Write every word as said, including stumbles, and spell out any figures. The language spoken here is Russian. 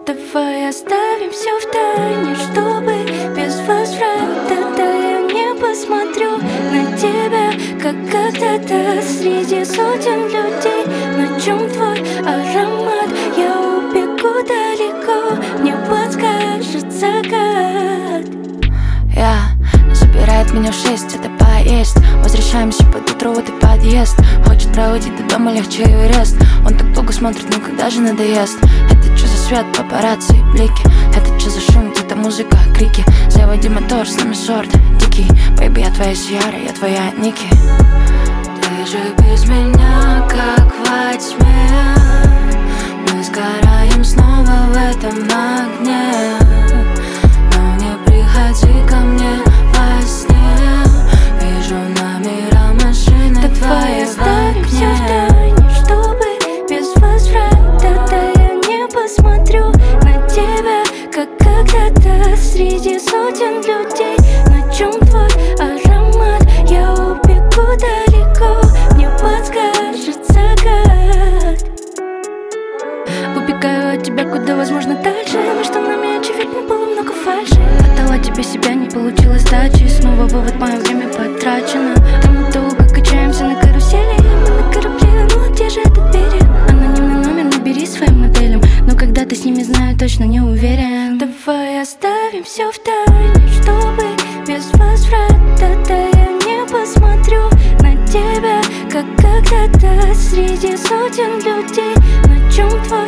Давай оставим все в тайне, чтобы без возврата. Да я не посмотрю на тебя, как когда-то среди сотен людей. На чем твой аромат? Я убегу далеко, мне подскажет закат. Я забирает меня в шесть, это поесть. Возвращаемся под утро в этот подъезд. Хочет проводить до дома легче Эверест. Он так долго смотрит, ну когда же надоест? Это что за свет, папарацци и блики? Это что за шум, где-то музыка, крики? Заводи мотор, с нами сорт дикий. Бэйби, я твоя Сиара, я твоя Ники. Ты же без меня, как во тьме. Мы сгораем снова в этом огне. Но не приходи ко мне во сне. Вижу номера машины твоей в оставим все в окне. тайне, чтобы без возврата. Да я не посмотрю на тебя, как когда-то среди сотен людей. На чем твой аромат? Я убегу далеко, мне подскажет закат. Убегаю от тебя куда возможно дальше. Между нами очевидно было много фальши. Отдала тебе себя, не получилось дачи. Снова вывод, мое время потрачено. Да мы долго качаемся на карусели. Мы на корабле, ну где же этот берег? Анонимный номер набери своим моделям. Но когда ты с ними, знаю, точно не уверен. Давай оставим все в тайне, чтобы без возврата. Да я не посмотрю на тебя, как когда-то среди сотен людей. На чем твой